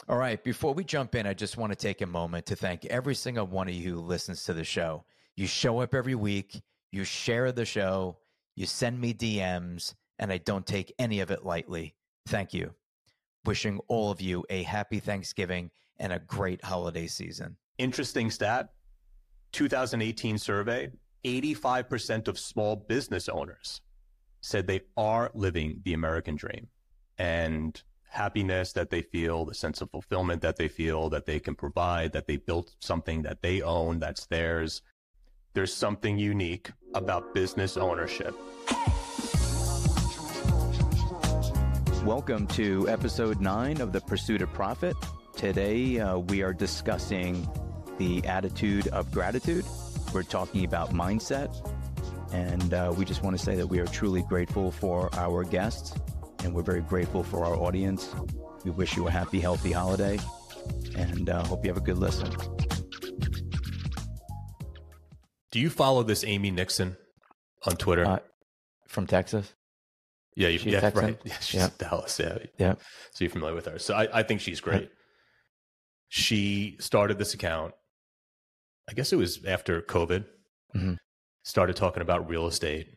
All right. Before we jump in, I just want to take a moment to thank every single one of you who listens to the show. You show up every week, you share the show, you send me DMs, and I don't take any of it lightly. Thank you. Wishing all of you a happy Thanksgiving and a great holiday season. Interesting stat, 2018 survey, 85% of small business owners said they are living the American dream. And happiness that they feel, the sense of fulfillment that they feel, that they can provide, that they built something that they own, that's theirs. There's something unique about business ownership. Welcome to episode 9 of The Pursuit of Profit. Today, we are discussing the attitude of gratitude. We're talking about mindset. And we just want to say that we are truly grateful for our guests. And we're very grateful for our audience. We wish you a happy, healthy holiday, and hope you have a good listen. Do you follow this Amy Nixon on Twitter? From Texas? Yeah, Texan? right. Yeah, she's in Dallas. Yeah. So you're familiar with her. So I think she's great. She started this account, I guess it was after COVID, started talking about real estate.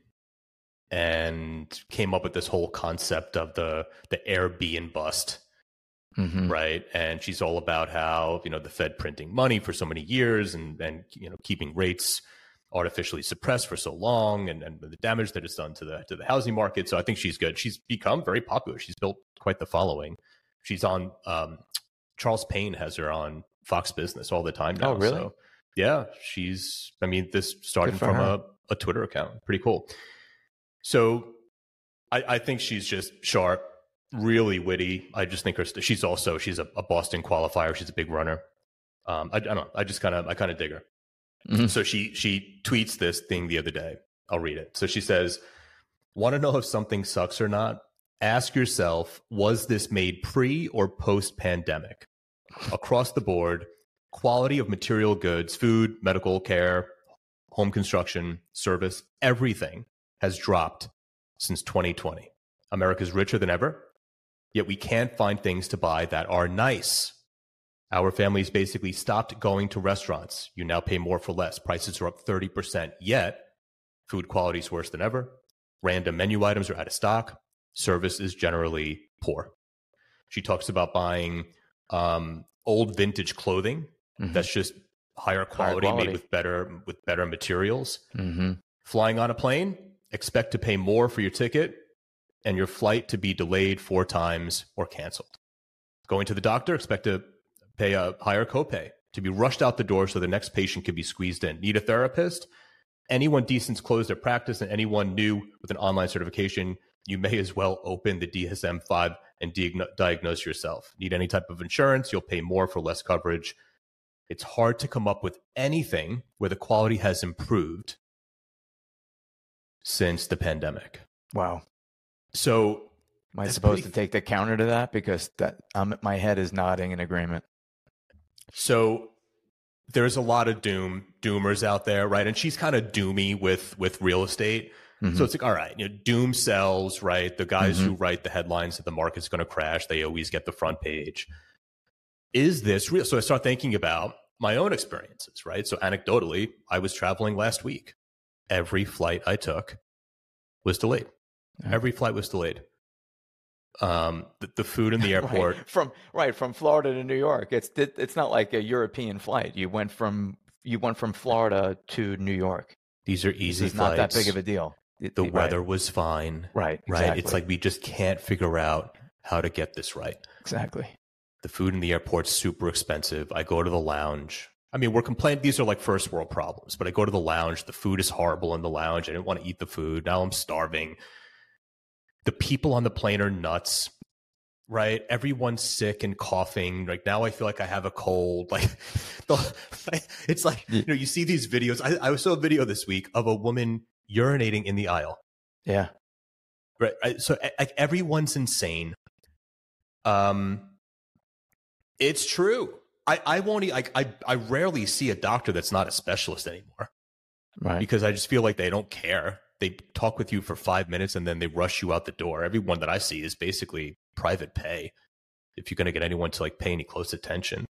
And came up with this whole concept of the Airbnb bust, right? And she's all about how, the Fed printing money for so many years and keeping rates artificially suppressed for so long and the damage that it's done to the housing market. So I think she's good. She's become very popular. She's built quite the following. She's on, Charles Payne has her on Fox Business all the time now. Oh, really? So, yeah, this started from a Twitter account. Pretty cool. So I think she's just sharp, really witty. I just think she's a Boston qualifier. She's a big runner. I don't know. I kind of dig her. So she tweets this thing the other day. I'll read it. So she says, "Want to know if something sucks or not? Ask yourself, was this made pre or post pandemic? Across the board, quality of material goods, food, medical care, home construction, service, everything has dropped since 2020. America's richer than ever, yet we can't find things to buy that are nice. Our families basically stopped going to restaurants. You now pay more for less. Prices are up 30%, yet food quality is worse than ever. Random menu items are out of stock. Service is generally poor." She talks about buying old vintage clothing that's just higher quality, made with better materials. Flying on a plane, expect to pay more for your ticket and your flight to be delayed 4 times or canceled. Going to the doctor, expect to pay a higher copay, to be rushed out the door so the next patient can be squeezed in. Need a therapist? Anyone decent's closed their practice, and anyone new with an online certification, you may as well open the DSM-5 and diagnose yourself. Need any type of insurance? You'll pay more for less coverage. It's hard to come up with anything where the quality has improved since the pandemic. Wow. So am I supposed to take the counter to that? Because my head is nodding in agreement. So there's a lot of doomers out there, right? And she's kind of doomy with real estate. So it's like, all right, doom sells, right? The guys who write the headlines that the market's going to crash, they always get the front page. Is this real? So I start thinking about my own experiences, right? So anecdotally, I was traveling last week. Every flight I took was delayed. Every flight was delayed. The food in the airport from Florida to New York. It's not like a European flight. You went from Florida to New York. These are easy it's flights. Not that big of a deal. The weather was fine. Right. Exactly. It's like we just can't figure out how to get this right. Exactly. The food in the airport's super expensive. I go to the lounge. I mean, we're complaining. These are like first world problems, but I go to the lounge. The food is horrible in the lounge. I didn't want to eat the food. Now I'm starving. The people on the plane are nuts, right? Everyone's sick and coughing. Like now I feel like I have a cold. Like it's like, you see these videos. I saw a video this week of a woman urinating in the aisle. Yeah. Right. So everyone's insane. It's true. I won't. I rarely see a doctor that's not a specialist anymore, right? Because I just feel like they don't care. They talk with you for 5 minutes and then they rush you out the door. Everyone that I see is basically private pay. if you're going to get anyone to like pay any close attention.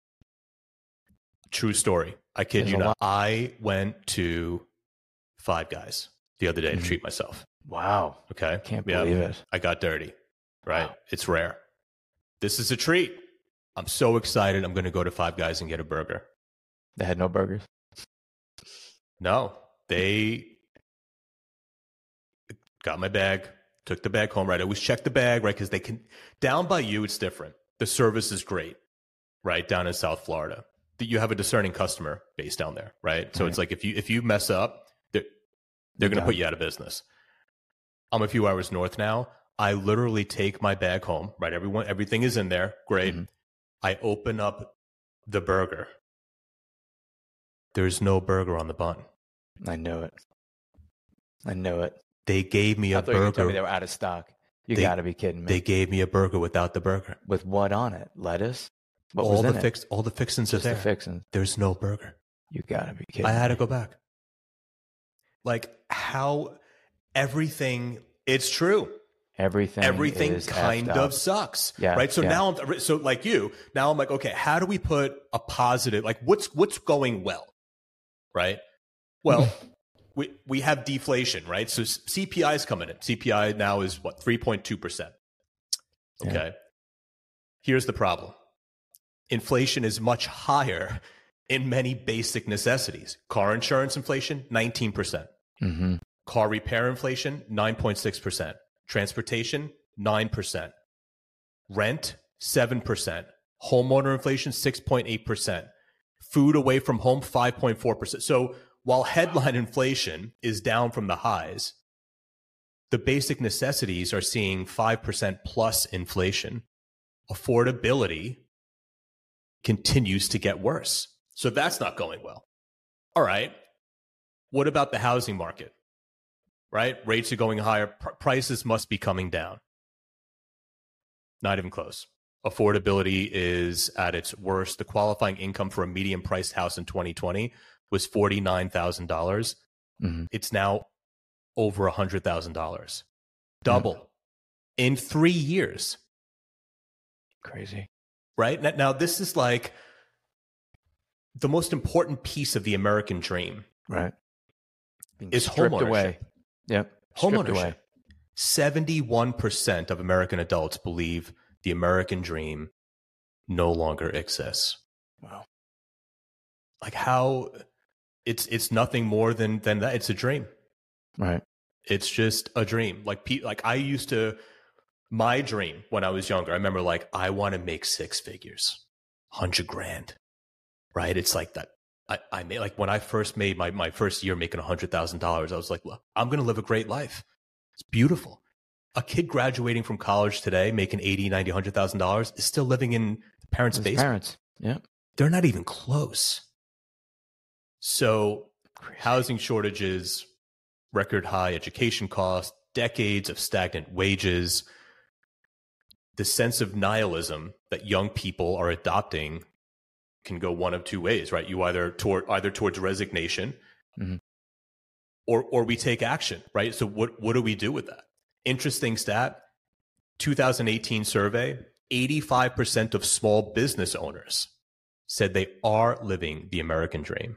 True story. I kid you not. I went to Five Guys the other day to treat myself. Wow. Okay. Can't believe it. I got dirty. Right. Wow. It's rare. This is a treat. I'm so excited. I'm going to go to Five Guys and get a burger. They had no burgers? No. They got my bag, took the bag home, right? I always check the bag, right? Because they can, down by you, it's different. The service is great, right? Down in South Florida. You have a discerning customer base down there, right? So it's like if you mess up, they're going to put you out of business. I'm a few hours north now. I literally take my bag home, right? Everything is in there. Great. Mm-hmm. I open up the burger. There's no burger on the bun. I know it. They gave me a burger. You told me they were out of stock. You got to be kidding me. They gave me a burger without the burger. With what on it? Lettuce? What all was the in fix, all the fixins are there. The fixins. There's no burger. You got to be kidding I had to me. go back. Like how everything, it's true. Everything kind of sucks. Yeah. Right. So now so like now I'm like, okay, how do we put a positive, like what's going well? Right. Well, we have deflation, right? So CPI is coming in. CPI now is what, 3.2%. Okay. Yeah. Here's the problem. Inflation is much higher in many basic necessities. Car insurance inflation, 19%. Mm-hmm. Car repair inflation, 9.6%. Transportation, 9%. Rent, 7%. Homeowner inflation, 6.8%. Food away from home, 5.4%. So while headline inflation is down from the highs, the basic necessities are seeing 5% plus inflation. Affordability continues to get worse. So that's not going well. All right. What about the housing market? Right? Rates are going higher. Prices must be coming down. Not even close. Affordability is at its worst. The qualifying income for a medium priced house in 2020 was $49,000. Mm-hmm. It's now over $100,000. Double in 3 years. Crazy. Right? Now, this is like the most important piece of the American dream. Right. Is homeownership. Away. Yep. Homeownership. Away. 71% of American adults believe the American dream no longer exists. Wow. Like how it's nothing more than that. It's a dream. Right. It's just a dream. Like I used to, my dream when I was younger, I remember like, I want to make six figures, 100 grand. Right. It's like that. I made, like when I first made my first year making $100,000, I was like, well, I'm going to live a great life. It's beautiful. A kid graduating from college today, making $80,000, $90,000, $100,000 is still living in parents' basement. Parents. Yeah. They're not even close. So housing shortages, record high education costs, decades of stagnant wages, the sense of nihilism that young people are adopting can go one of two ways, right? You either towards resignation, mm-hmm. or we take action, right? So what do we do with that? Interesting stat, 2018 survey, 85% of small business owners said they are living the American dream.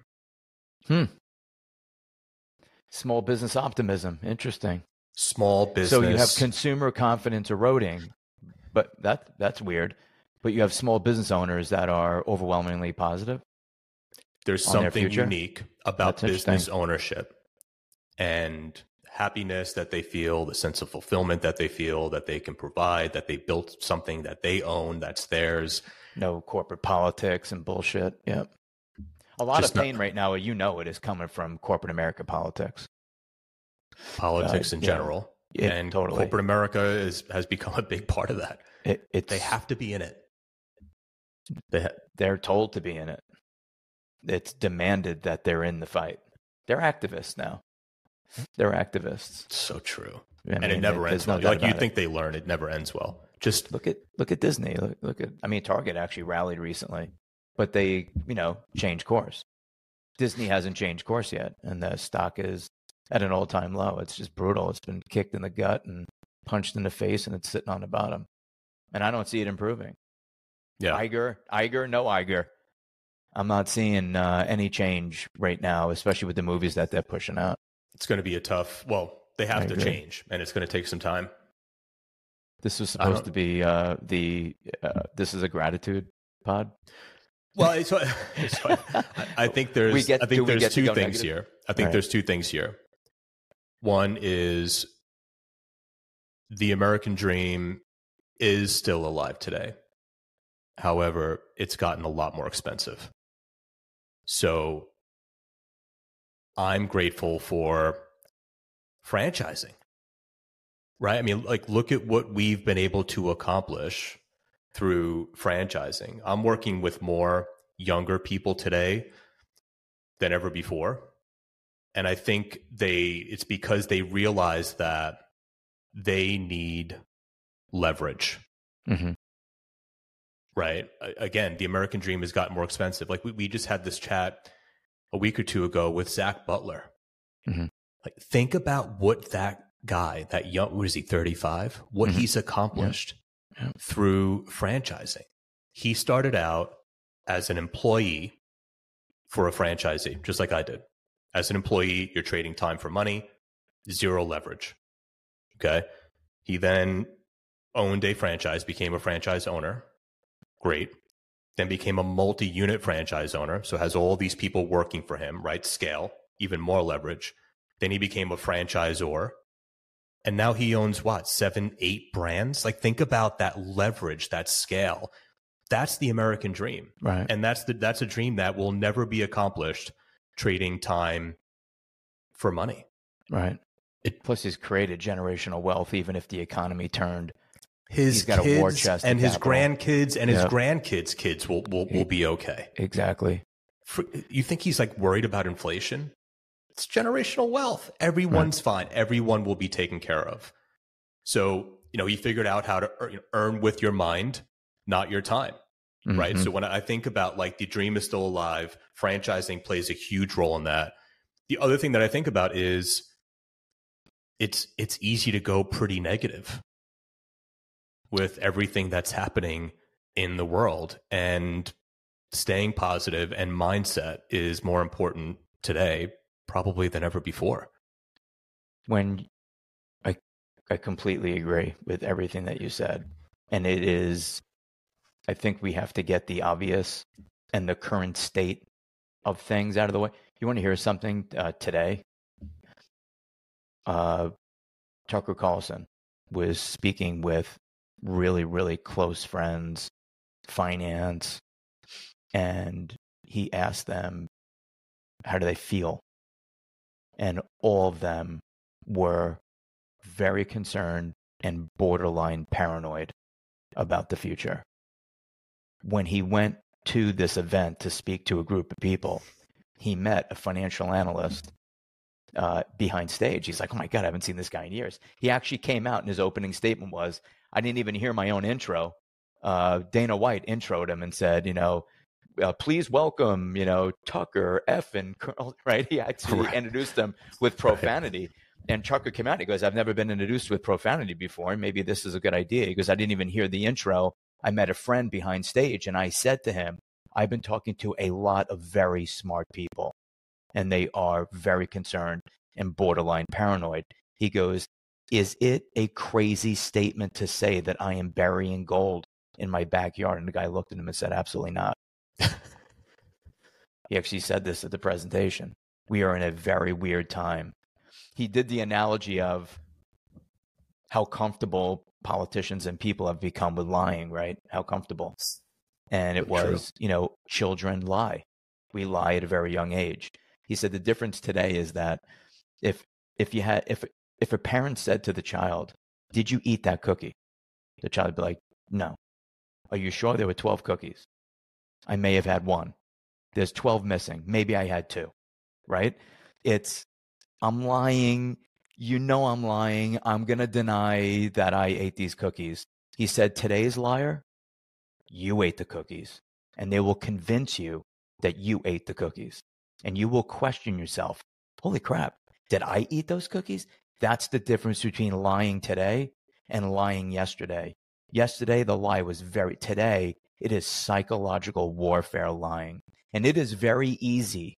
Small business optimism. Interesting. Small business. So you have consumer confidence eroding, but that's weird. But you have small business owners that are overwhelmingly positive. There's something unique about business ownership and happiness that they feel, the sense of fulfillment that they feel, that they can provide, that they built something that they own, that's theirs. No corporate politics and bullshit. Yep. A lot of pain right now, it is coming from corporate America politics. Politics in general. And totally. Corporate America has become a big part of that. They have to be in it. They're told to be in it. It's demanded that they're in the fight. They're activists now. They're activists. So true. And it never ends well. Like you think they learn, it never ends well. Just look at Disney. Look at Target actually rallied recently, but they, changed course. Disney hasn't changed course yet, and the stock is at an all-time low. It's just brutal. It's been kicked in the gut and punched in the face, and it's sitting on the bottom. and I don't see it improving. Yeah. Iger, no Iger. I'm not seeing any change right now, especially with the movies that they're pushing out. It's going to be they have to change, and it's going to take some time. This was supposed to be this is a gratitude pod. Well, I think there's two things here. I think there's two things here. One is the American dream is still alive today. However, it's gotten a lot more expensive. So I'm grateful for franchising, right? I mean, like, look at what we've been able to accomplish through franchising. I'm working with more younger people today than ever before. And I think it's because they realize that they need leverage. Mm-hmm. Right. Again, the American dream has gotten more expensive. Like we just had this chat a week or two ago with Zach Butler. Mm-hmm. Like, think about what that guy, that young, what is he, 35? What he's accomplished through franchising. He started out as an employee for a franchisee, just like I did. As an employee, you're trading time for money, zero leverage. Okay. He then owned a franchise, became a franchise owner. Great. Then became a multi-unit franchise owner. So has all these people working for him, right? Scale, even more leverage. Then he became a franchisor. And now he owns 7, 8 brands? Like, think about that leverage, that scale. That's the American dream. Right. And that's a dream that will never be accomplished trading time for money. Right. Plus he's created generational wealth, even if the economy turned. His he's got kids a war chest and his capital. grandkids and his grandkids' kids will be okay. Exactly. You think he's like worried about inflation? It's generational wealth. Everyone's fine. Everyone will be taken care of. So, he figured out how to earn with your mind, not your time. Mm-hmm. Right. So when I think about, like, the dream is still alive, franchising plays a huge role in that. The other thing that I think about is it's easy to go pretty negative with everything that's happening in the world, and staying positive and mindset is more important today probably than ever before. When I completely agree with everything that you said. And it is, I think we have to get the obvious and the current state of things out of the way. You want to hear something today? Tucker Carlson was speaking with really, really close friends, finance, and he asked them, how do they feel? And all of them were very concerned and borderline paranoid about the future. When he went to this event to speak to a group of people, he met a financial analyst behind stage. He's like, oh my God, I haven't seen this guy in years. He actually came out and his opening statement was, I didn't even hear my own intro. Dana White introed him and said, please welcome, Tucker F. and Colonel, right? He actually introduced them with profanity. And Tucker came out and he goes, I've never been introduced with profanity before. Maybe this is a good idea. He goes, I didn't even hear the intro. I met a friend behind stage and I said to him, I've been talking to a lot of very smart people and they are very concerned and borderline paranoid. He goes, is it a crazy statement to say that I am burying gold in my backyard? And the guy looked at him and said, absolutely not. He actually said this at the presentation. We are in a very weird time. He did the analogy of how comfortable politicians and people have become with lying, right? How comfortable. And it was, children lie. We lie at a very young age. He said the difference today is that if a parent said to the child, did you eat that cookie? The child would be like, no. Are you sure there were 12 cookies? I may have had one. There's 12 missing. Maybe I had 2, right? I'm lying. I'm lying. I'm going to deny that I ate these cookies. He said, today's liar, you ate the cookies. And they will convince you that you ate the cookies. And you will question yourself, holy crap, did I eat those cookies? That's the difference between lying today and lying yesterday. Yesterday, the lie was today, it is psychological warfare lying. And it is very easy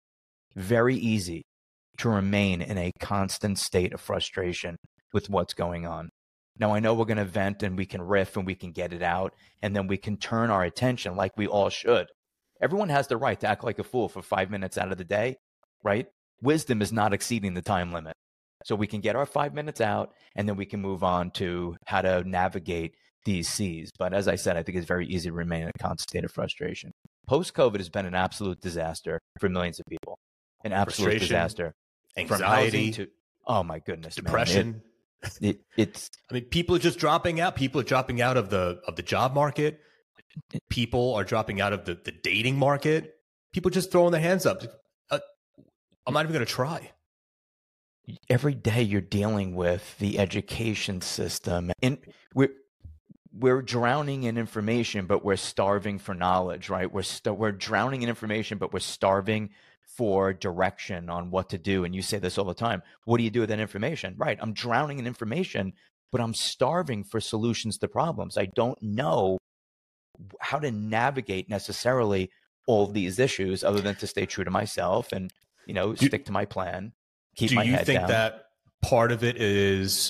to remain in a constant state of frustration with what's going on. Now, I know we're going to vent and we can riff and we can get it out, and then we can turn our attention like we all should. Everyone has the right to act like a fool for 5 minutes out of the day, right? Wisdom is not exceeding the time limit. So we can get our 5 minutes out, and then we can move on to how to navigate these seas. But as I said, I think it's very easy to remain in a constant state of frustration. Post-COVID has been an absolute disaster for millions of people. An absolute disaster. Anxiety. Oh my goodness, depression. It's. I mean, people are just dropping out. People are dropping out of the job market. People are dropping out of the dating market. People just throwing their hands up. I'm not even going to try. Every day you're dealing with the education system, and we're drowning in information, but we're starving for knowledge, right? We're drowning in information, but we're starving for direction on what to do. And you say this all the time. What do you do with that information? Right. I'm drowning in information, but I'm starving for solutions to problems. I don't know how to navigate necessarily all these issues other than to stay true to myself and, stick to my plan, keep my head down. Do you think that part of it is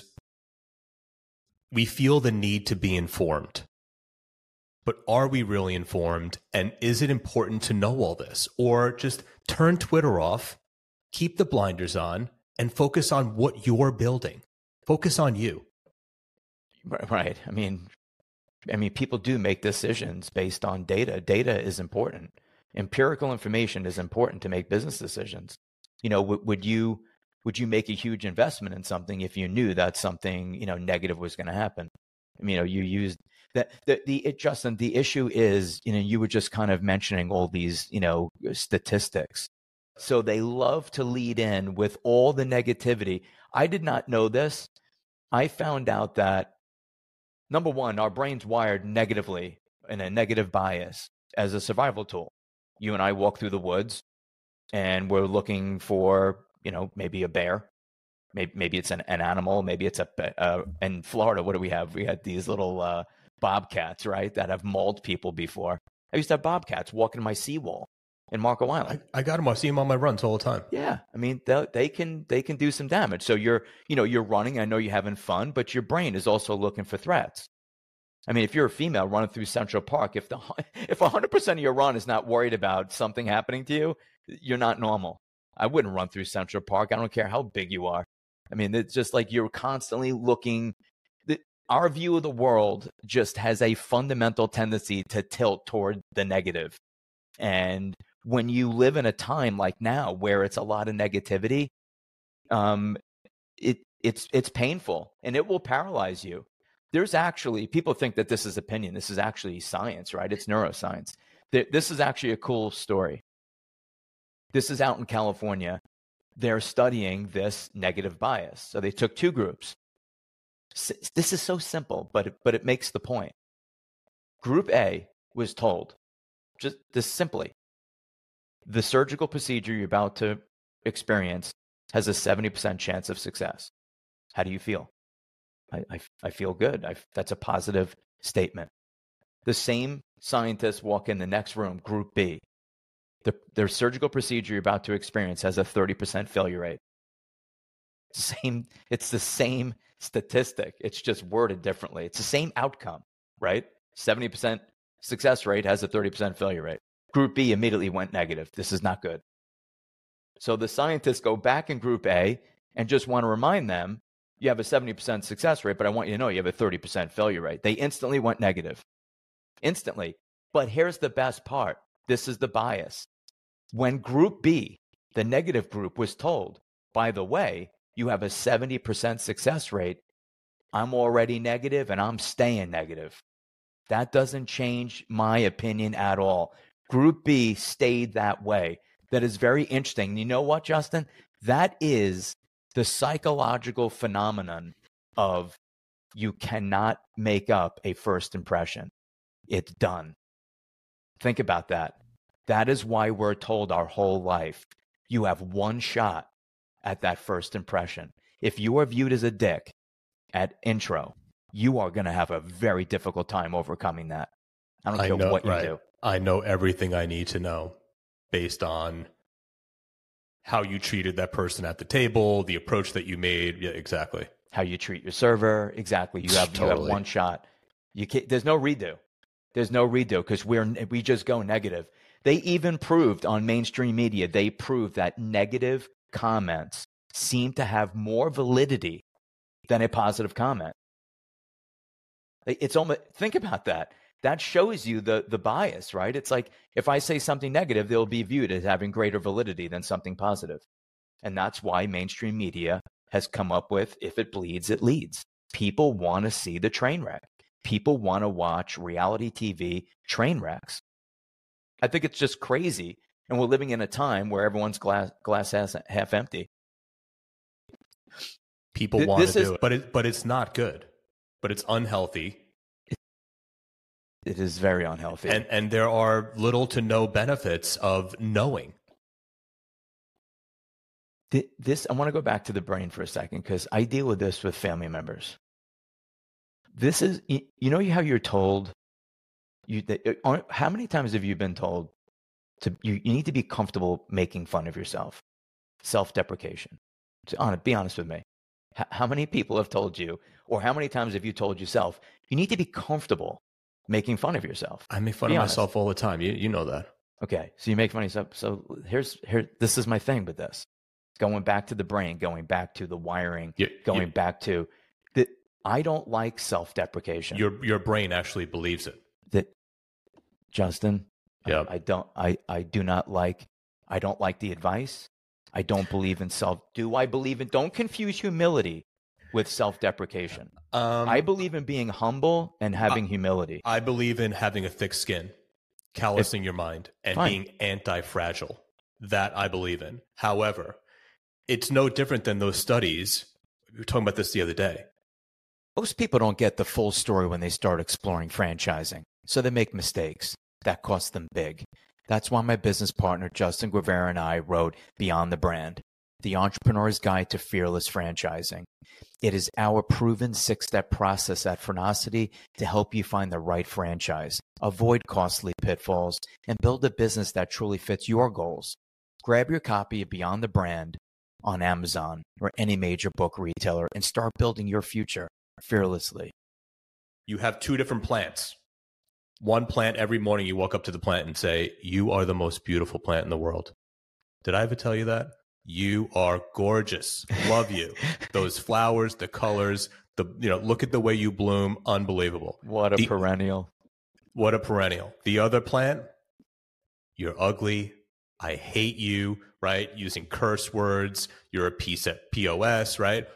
we feel the need to be informed? But are we really informed? And is it important to know all this? Or just turn Twitter off, keep the blinders on, and focus on what you're building. Focus on you. Right. I mean, people do make decisions based on data. Data is important. Empirical information is important to make business decisions. Would you make a huge investment in something if you knew that something, negative was going to happen? You used that. Justin, the issue is, you were just kind of mentioning all these, statistics. So they love to lead in with all the negativity. I did not know this. I found out that, number one, our brain's wired negatively in a negative bias as a survival tool. You and I walk through the woods and we're looking for, maybe a bear. Maybe it's an animal. Maybe it's in Florida, what do we have? We had these little bobcats, right, that have mauled people before. I used to have bobcats walking my seawall in Marco Island. I got them. I see them on my runs all the time. Yeah. I mean, they can do some damage. So you're running. I know you're having fun, but your brain is also looking for threats. I mean, if you're a female running through Central Park, if 100% of your run is not worried about something happening to you, you're not normal. I wouldn't run through Central Park. I don't care how big you are. I mean, it's just like you're constantly looking. Our view of the world just has a fundamental tendency to tilt toward the negative. And when you live in a time like now where it's a lot of negativity, it's painful and it will paralyze you. There's actually, people think that this is opinion. This is actually science, right? It's neuroscience. This is actually a cool story. This is out in California. They're studying this negative bias. So they took two groups. This is so simple, but it makes the point. Group A was told, just this simply, the surgical procedure you're about to experience has a 70% chance of success. How do you feel? I feel good. That's a positive statement. The same scientists walk in the next room, Group B. Their surgical procedure you're about to experience has a 30% failure rate. It's the same statistic. It's just worded differently. It's the same outcome, right? 70% success rate has a 30% failure rate. Group B immediately went negative. This is not good. So the scientists go back in Group A and just want to remind them, you have a 70% success rate, but I want you to know you have a 30% failure rate. They instantly went negative. Instantly. But here's the best part. This is the bias. When Group B, the negative group, was told, by the way, you have a 70% success rate, I'm already negative and I'm staying negative. That doesn't change my opinion at all. Group B stayed that way. That is very interesting. You know what, Justin? That is the psychological phenomenon of you cannot make up a first impression. It's done. Think about that. That is why we're told our whole life, you have one shot at that first impression. If you are viewed as a dick at intro, you are going to have a very difficult time overcoming that. I don't care what you do. I know everything I need to know based on how you treated that person at the table, the approach that you made. Yeah, exactly. How you treat your server. Exactly. You have one shot. You can't, there's no redo. There's no redo because we just go negative. They even proved on mainstream media, they proved that negative comments seem to have more validity than a positive comment. It's almost, think about that. That shows you the bias, right? It's like if I say something negative, they'll be viewed as having greater validity than something positive. And that's why mainstream media has come up with, if it bleeds, it leads. People want to see the train wreck. People want to watch reality TV train wrecks. I think it's just crazy. And we're living in a time where everyone's glass half empty. People want to do it, but it's not good. But it's unhealthy. It is very unhealthy. And there are little to no benefits of knowing. I want to go back to the brain for a second because I deal with this with family members. This is, you know how you're told, how many times have you been told you need to be comfortable making fun of yourself? Self-deprecation. Be honest with me. How many people have told you, or how many times have you told yourself, you need to be comfortable making fun of yourself? I make fun of myself all the time. You know that. Okay, so you make fun of yourself. So this is my thing with this. Going back to the brain, going back to the wiring, back to the. I don't like self-deprecation. Your brain actually believes it. That, Justin. Yeah. I don't like the advice. I don't believe in don't confuse humility with self-deprecation. I believe in being humble and having humility. I believe in having a thick skin, callousing your mind, and being anti-fragile. That I believe in. However, it's no different than those studies. We were talking about this the other day. Most people don't get the full story when they start exploring franchising, so they make mistakes. That costs them big. That's why my business partner, Justin Guevara, and I wrote Beyond the Brand, The Entrepreneur's Guide to Fearless Franchising. It is our proven 6-step process at Phrenosity to help you find the right franchise, avoid costly pitfalls, and build a business that truly fits your goals. Grab your copy of Beyond the Brand on Amazon or any major book retailer and start building your future fearlessly. You have 2 different plants. One plant, every morning you walk up to the plant and say, you are the most beautiful plant in the world. Did I ever tell you that? You are gorgeous. Love you. Those flowers, the colors, look at the way you bloom. Unbelievable. What a perennial. What a perennial. The other plant, you're ugly. I hate you, right? Using curse words. You're a piece at POS, right?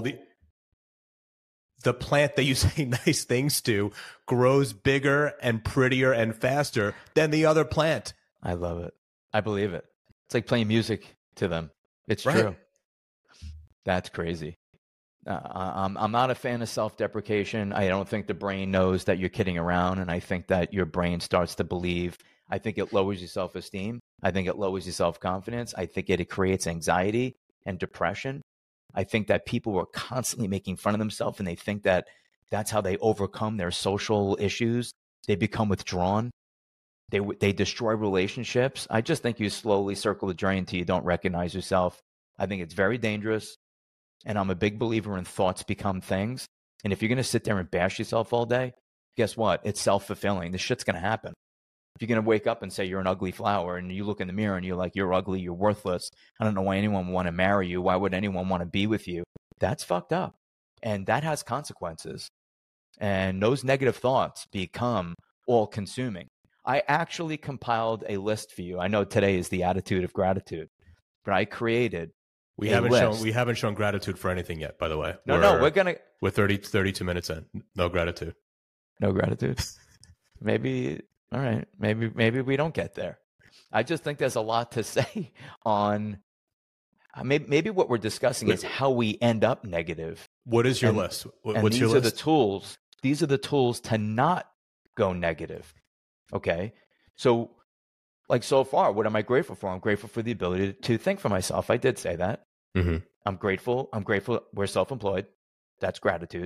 The plant that you say nice things to grows bigger and prettier and faster than the other plant. I love it. I believe it. It's like playing music to them. It's right. True. That's crazy. I'm not a fan of self-deprecation. I don't think the brain knows that you're kidding around, and I think that your brain starts to believe. I think it lowers your self-esteem. I think it lowers your self-confidence. I think it creates anxiety and depression. I think that people were constantly making fun of themselves, and they think that that's how they overcome their social issues. They become withdrawn. They destroy relationships. I just think you slowly circle the drain until you don't recognize yourself. I think it's very dangerous, and I'm a big believer in thoughts become things. And if you're going to sit there and bash yourself all day, guess what? It's self-fulfilling. This shit's going to happen. If you're going to wake up and say you're an ugly flower and you look in the mirror and you're like, you're ugly, you're worthless. I don't know why anyone would want to marry you. Why would anyone want to be with you? That's fucked up. And that has consequences. And those negative thoughts become all-consuming. I actually compiled a list for you. I know today is the attitude of gratitude, but I created We haven't shown gratitude for anything yet, by the way. We're 32 minutes in. No gratitude. No gratitude. Maybe... All right, maybe we don't get there. I just think there's a lot to say on maybe what we're discussing is how we end up negative. What is your list? What's your list? These are the tools to not go negative. Okay, so so far, what am I grateful for? I'm grateful for the ability to think for myself. I did say that. Mm-hmm. I'm grateful. We're self-employed. That's gratitude.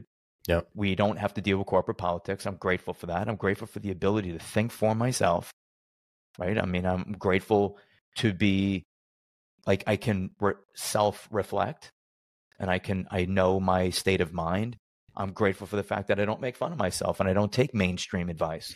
Yeah. We don't have to deal with corporate politics. I'm grateful for that. I'm grateful for the ability to think for myself, right? I mean, I'm grateful to be like, I can self-reflect, and I know my state of mind. I'm grateful for the fact that I don't make fun of myself and I don't take mainstream advice.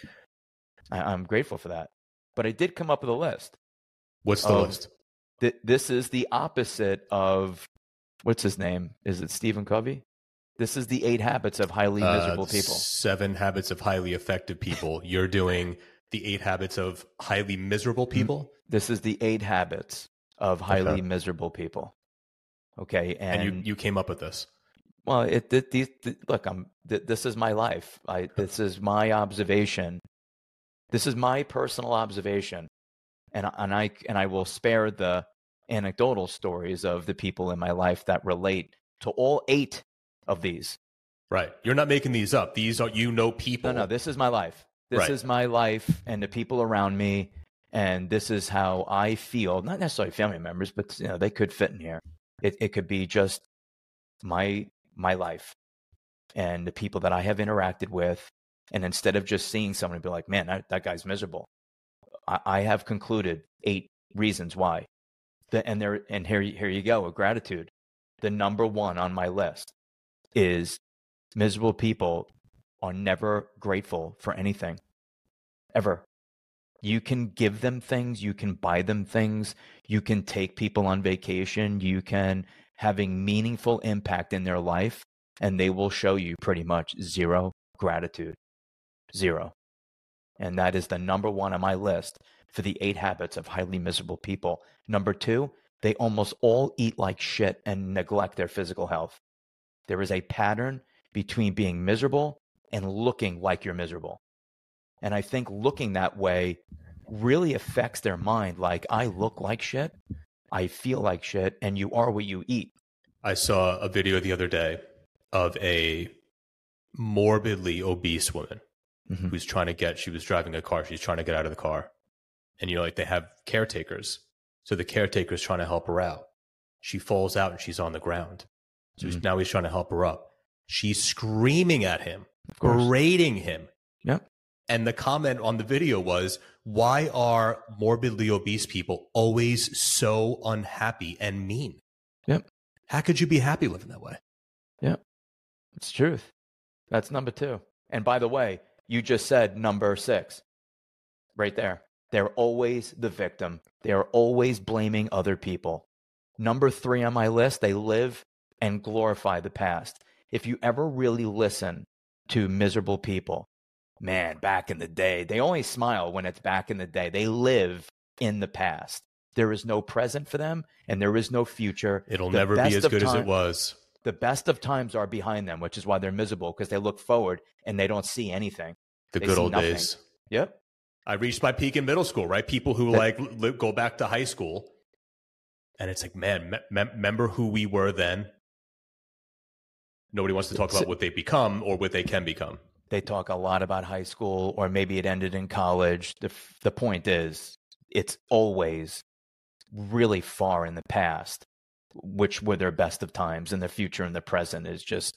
I'm grateful for that. But I did come up with a list. What's the list? This is the opposite of, what's his name? Is it Stephen Covey? This is the 8 habits of highly miserable people. 7 habits of highly effective people. You're doing the 8 habits of highly miserable people? This is the 8 habits of highly miserable people. Okay. And you came up with this. Well, look, this is my life. This is my observation. This is my personal observation. And I will spare the anecdotal stories of the people in my life that relate to all 8 of these. Right. You're not making these up. These are, people. No, this is my life. This is my life and the people around me. And this is how I feel. Not necessarily family members, but they could fit in here. It could be just my life and the people that I have interacted with. And instead of just seeing someone and be like, man, that guy's miserable, I have concluded 8 reasons why. And here you go with gratitude. The number 1 on my list is miserable people are never grateful for anything, ever. You can give them things, you can buy them things, you can take people on vacation, you can having meaningful impact in their life, and they will show you pretty much 0 gratitude. 0. And that is the number 1 on my list for the 8 habits of highly miserable people. Number 2, they almost all eat like shit and neglect their physical health. There is a pattern between being miserable and looking like you're miserable. And I think looking that way really affects their mind. Like, I look like shit, I feel like shit, and you are what you eat. I saw a video the other day of a morbidly obese woman who's she was driving a car. She's trying to get out of the car. And, they have caretakers. So the caretaker's trying to help her out. She falls out and she's on the ground. So now he's trying to help her up. She's screaming at him, berating him. Yep. And the comment on the video was, why are morbidly obese people always so unhappy and mean? Yep. How could you be happy living that way? Yep. It's truth. That's number 2. And by the way, you just said number 6 right there. They're always the victim. They are always blaming other people. Number 3 on my list, they live and glorify the past. If you ever really listen to miserable people, man, back in the day, they only smile when it's back in the day. They live in the past. There is no present for them, and there is no future. It'll never be as good as it was. The best of times are behind them, which is why they're miserable, because they look forward and they don't see anything. The good old days. Yep. I reached my peak in middle school, right? People who go back to high school, and it's like, man, remember who we were then? Nobody wants to talk about what they become or what they can become. They talk a lot about high school, or maybe it ended in college. The point is, it's always really far in the past, which were their best of times, and the future and the present is just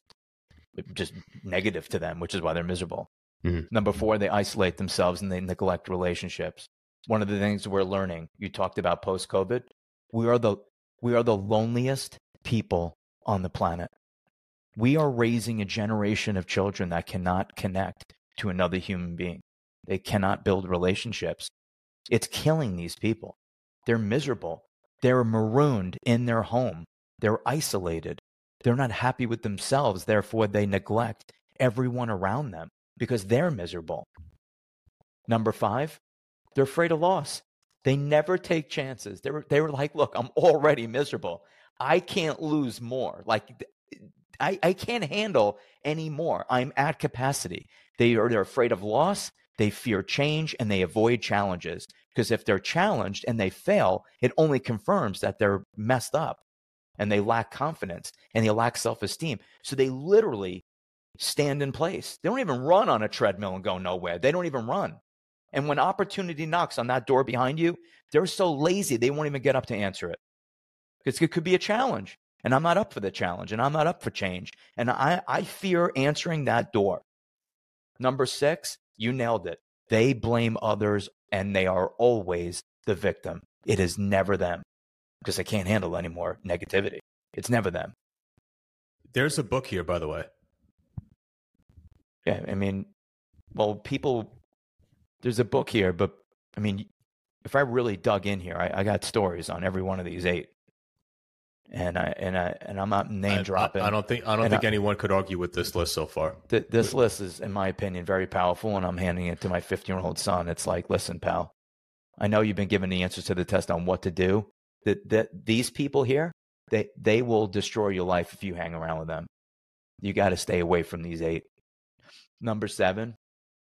negative to them, which is why they're miserable. Number 4, they isolate themselves and they neglect relationships. One of the things we're learning, you talked about post-COVID, we are the loneliest people on the planet. We are raising a generation of children that cannot connect to another human being. They cannot build relationships. It's killing these people. They're miserable. They're marooned in their home. They're isolated. They're not happy with themselves. Therefore, they neglect everyone around them because they're miserable. Number 5, they're afraid of loss. They never take chances. They were like, look, I'm already miserable. I can't lose more. Like, I can't handle any more. I'm at capacity. They're afraid of loss. They fear change, and they avoid challenges. Because if they're challenged and they fail, it only confirms that they're messed up and they lack confidence and they lack self-esteem. So they literally stand in place. They don't even run on a treadmill and go nowhere. They don't even run. And when opportunity knocks on that door behind you, they're so lazy they won't even get up to answer it. Because it could be a challenge. And I'm not up for the challenge, and I'm not up for change. And I fear answering that door. Number 6, you nailed it. They blame others, and they are always the victim. It is never them, because they can't handle any more negativity. It's never them. There's a book here, by the way. Yeah, I mean, well, there's a book here, but I mean, if I really dug in here, I got stories on every one of these 8. And I'm not name dropping. I don't think anyone could argue with this list so far. This list is, in my opinion, very powerful, and I'm handing it to my 15-year-old son. It's like, listen, pal, I know you've been given the answers to the test on what to do. That these people here, they will destroy your life if you hang around with them. You got to stay away from these 8. Number 7,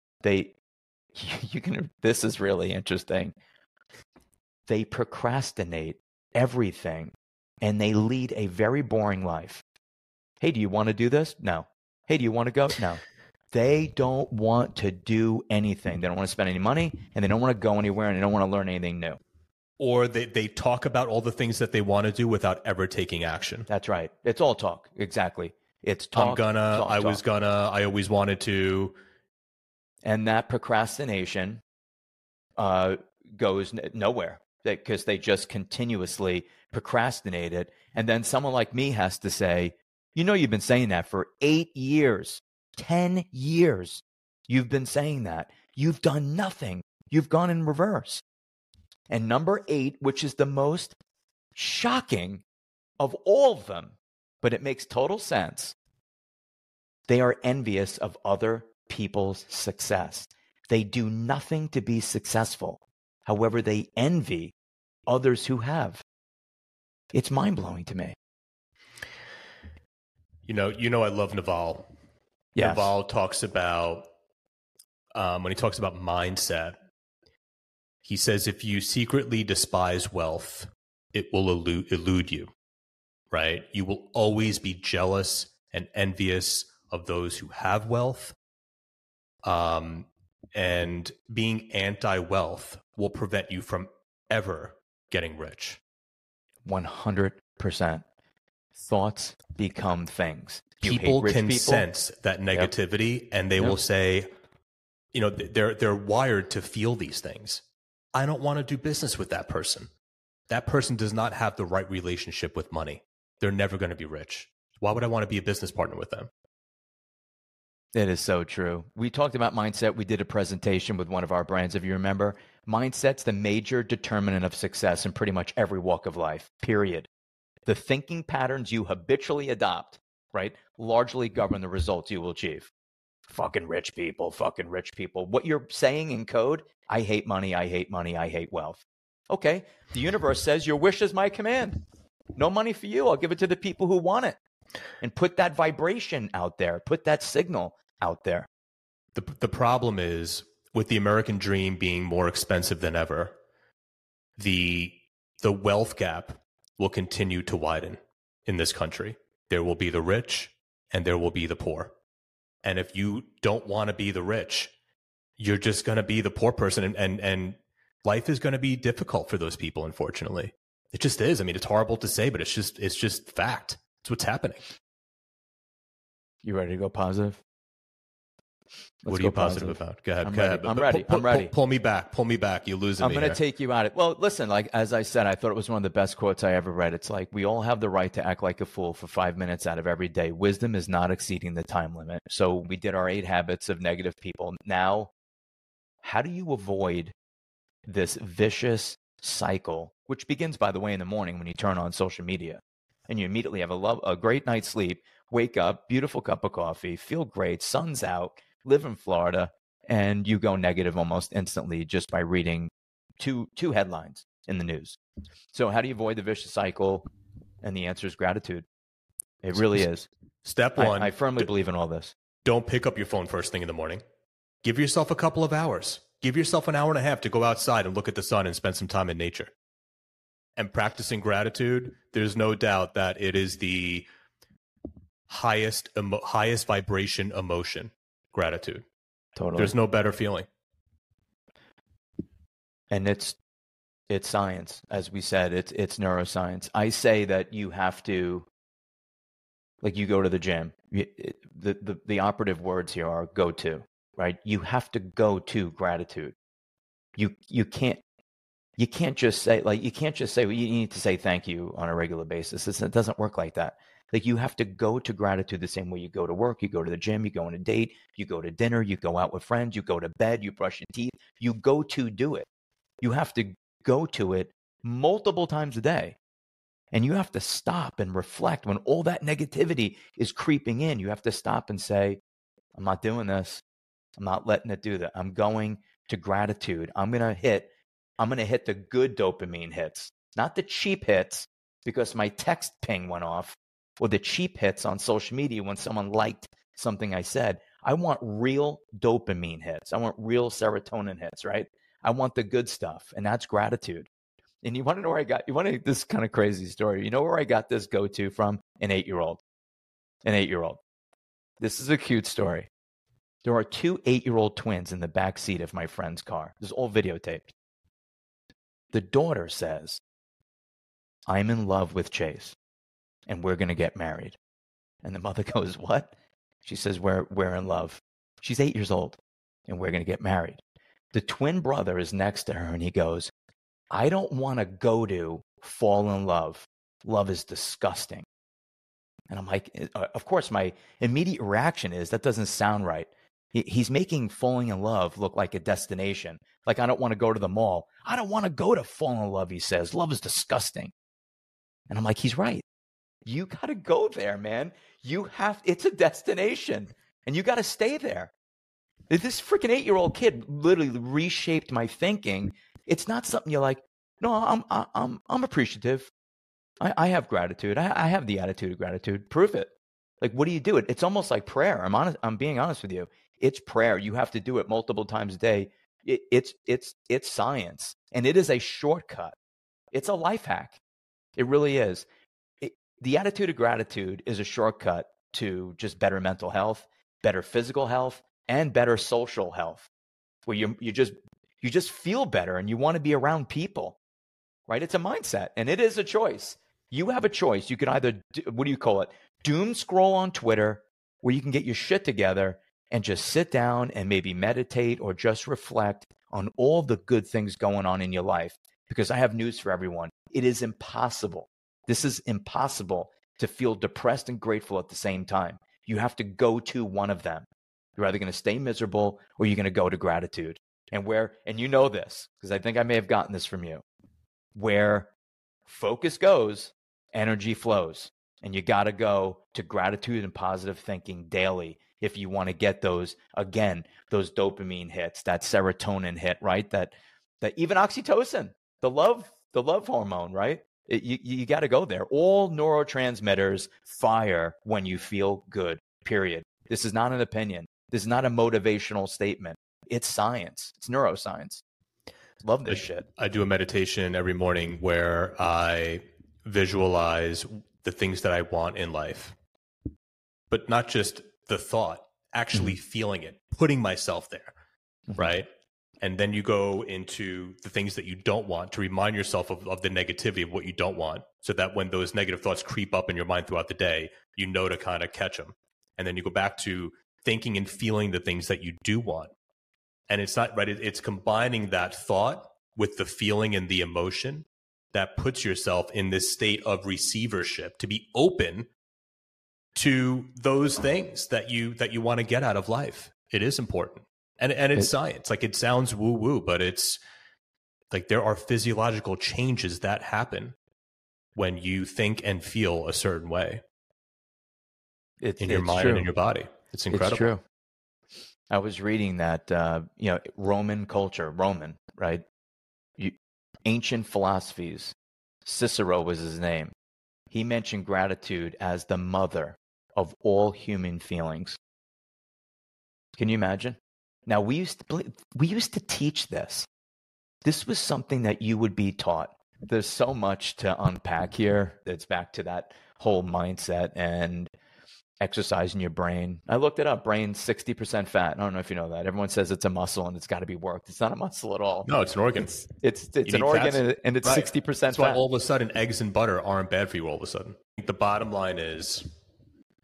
this is really interesting. They procrastinate everything, and they lead a very boring life. Hey, do you want to do this? No. Hey, do you want to go? No. They don't want to do anything. They don't want to spend any money, and they don't want to go anywhere, and they don't want to learn anything new. Or they talk about all the things that they want to do without ever taking action. That's right. It's all talk. Exactly. It's talk. I always wanted to. And that procrastination goes nowhere, because they just continuously procrastinate it. And then someone like me has to say, you've been saying that for 8 years, 10 years. You've been saying that. You've done nothing. You've gone in reverse. And number 8, which is the most shocking of all of them, but it makes total sense. They are envious of other people's success. They do nothing to be successful. However, they envy others who have. It's mind-blowing to me. I love Naval. Yes. Naval talks about, when he talks about mindset, he says if you secretly despise wealth, it will elude you, right? You will always be jealous and envious of those who have wealth. And being anti-wealth will prevent you from ever getting rich. 100%. Thoughts become things. People can sense that negativity, and they will say, they're wired to feel these things. I don't want to do business with that person. That person does not have the right relationship with money. They're never going to be rich. Why would I want to be a business partner with them? It is so true. We talked about mindset. We did a presentation with one of our brands, if you remember. Mindset's the major determinant of success in pretty much every walk of life, period. The thinking patterns you habitually adopt, right, largely govern the results you will achieve. Fucking rich people. What you're saying in code, I hate money, I hate money, I hate wealth. Okay, the universe says your wish is my command. No money for you. I'll give it to the people who want it. And put that vibration out there. Put that signal out there. The problem is, with the American dream being more expensive than ever, the wealth gap will continue to widen in this country. There will be the rich and there will be the poor. And if you don't want to be the rich, you're just going to be the poor person. And life is going to be difficult for those people, unfortunately. It just is. I mean, it's horrible to say, but it's just fact. It's what's happening. You ready to go positive? What are you positive about? Go ahead. I'm ready. Pull me back. You're losing me. I'm going to take you out of it. Well, listen, like, as I said, I thought it was one of the best quotes I ever read. It's like, we all have the right to act like a fool for 5 minutes out of every day. Wisdom is not exceeding the time limit. So we did our 8 habits of negative people. Now, how do you avoid this vicious cycle, which begins, by the way, in the morning when you turn on social media and you immediately have a great night's sleep, wake up, beautiful cup of coffee, feel great, sun's out, live in Florida, and you go negative almost instantly just by reading two headlines in the news. So how do you avoid the vicious cycle? And the answer is gratitude. It really is. Step one. I firmly believe in all this. Don't pick up your phone first thing in the morning. Give yourself a couple of hours. Give yourself an hour and a half to go outside and look at the sun and spend some time in nature. And practicing gratitude, there's no doubt that it is the highest vibration emotion. Gratitude. Totally. There's no better feeling. And it's science, as we said. It's neuroscience. I say that you have to Like you go to the gym. The operative words here are go to, right? You have to go to gratitude. You can't just say well, you need to say thank you on a regular basis. It doesn't work like that. Like you have to go to gratitude the same way you go to work, you go to the gym, you go on a date, you go to dinner, you go out with friends, you go to bed, you brush your teeth, you go to do it. You have to go to it multiple times a day. And you have to stop and reflect when all that negativity is creeping in. You have to stop and say, I'm not doing this. I'm not letting it do that. I'm going to gratitude. I'm going to hit the good dopamine hits, not the cheap hits because my text ping went off, or the cheap hits on social media when someone liked something I said. I want real dopamine hits. I want real serotonin hits, right? I want the good stuff, and that's gratitude. And you want to know where this kind of crazy story. You know where I got this go-to from? An 8-year-old. This is a cute story. There are 2 8-year-old twins in the back seat of my friend's car. This is all videotaped. The daughter says, I'm in love with Chase, and we're going to get married. And the mother goes, what? She says, we're in love. She's 8 years old, and we're going to get married. The twin brother is next to her, and he goes, I don't want to go to fall in love. Love is disgusting. And I'm like, of course, my immediate reaction is that doesn't sound right. He's making falling in love look like a destination. Like, I don't want to go to the mall. I don't want to go to fall in love, he says. Love is disgusting. And I'm like, he's right. You got to go there, man. It's a destination, and you got to stay there. This freaking 8-year-old kid literally reshaped my thinking. It's not something you're like, no, I'm appreciative. I have gratitude. I have the attitude of gratitude. Prove it. Like, what do you do? It's almost like prayer. I'm being honest with you. It's prayer. You have to do it multiple times a day. It's science, and it is a shortcut. It's a life hack. It really is. The attitude of gratitude is a shortcut to just better mental health, better physical health, and better social health, where you just feel better and you want to be around people, right? It's a mindset, and it is a choice. You have a choice. You can either, doom scroll on Twitter, where you can get your shit together and just sit down and maybe meditate or just reflect on all the good things going on in your life. Because I have news for everyone. It is impossible. This is impossible to feel depressed and grateful at the same time. You have to go to one of them. You're either going to stay miserable or you're going to go to gratitude. And you know this, because I think I may have gotten this from you, where focus goes, energy flows. And you got to go to gratitude and positive thinking daily if you want to get those dopamine hits, that serotonin hit, right? That even oxytocin, the love hormone, right? You got to go there. All neurotransmitters fire when you feel good, period. This is not an opinion. This is not a motivational statement. It's science. It's neuroscience. Love this shit. I do a meditation every morning where I visualize the things that I want in life, but not just the thought, actually feeling it, putting myself there, right? And then you go into the things that you don't want to remind yourself of the negativity of what you don't want, so that when those negative thoughts creep up in your mind throughout the day, you know to kind of catch them. And then you go back to thinking and feeling the things that you do want. And it's not right. It's combining that thought with the feeling and the emotion that puts yourself in this state of receivership to be open to those things that you want to get out of life. It is important. And it's science. Like, it sounds woo woo, but it's like there are physiological changes that happen when you think and feel a certain way in your mind and in your body. It's incredible. It's true. I was reading that, Roman culture, right? Ancient philosophies. Cicero was his name. He mentioned gratitude as the mother of all human feelings. Can you imagine? Now, we used to teach this. This was something that you would be taught. There's so much to unpack here. It's back to that whole mindset and exercising your brain. I looked it up. Brain's 60% fat. I don't know if you know that. Everyone says it's a muscle and it's got to be worked. It's not a muscle at all. No, it's an organ. It's an organ, and it's 60% fat. That's why all of a sudden eggs and butter aren't bad for you all of a sudden. The bottom line is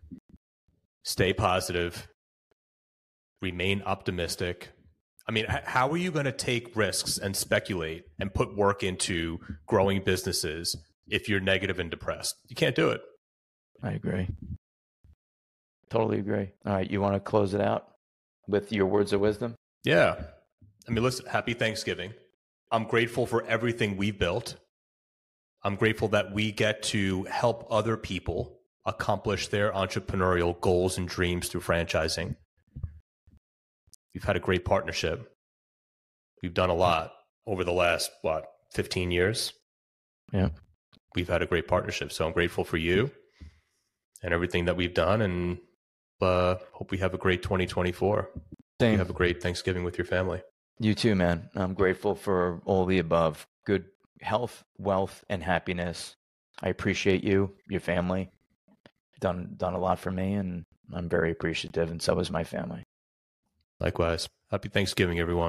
stay positive, remain optimistic. I mean, how are you going to take risks and speculate and put work into growing businesses if you're negative and depressed? You can't do it. I agree. Totally agree. All right. You want to close it out with your words of wisdom? Yeah. I mean, listen, happy Thanksgiving. I'm grateful for everything we've built. I'm grateful that we get to help other people accomplish their entrepreneurial goals and dreams through franchising. We've had a great partnership. We've done a lot over the last, 15 years? Yeah. We've had a great partnership. So I'm grateful for you and everything that we've done, and hope we have a great 2024. Same. You have a great Thanksgiving with your family. You too, man. I'm grateful for all the above. Good health, wealth, and happiness. I appreciate you, your family. Done a lot for me, and I'm very appreciative, and so is my family. Likewise. Happy Thanksgiving, everyone.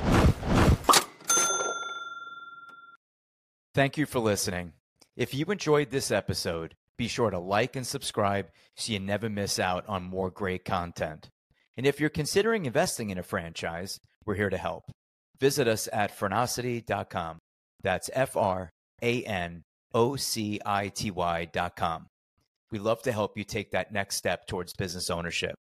Thank you for listening. If you enjoyed this episode, be sure to like and subscribe so you never miss out on more great content. And if you're considering investing in a franchise, we're here to help. Visit us at Franocity.com. That's FRANOCITY.com. We love to help you take that next step towards business ownership.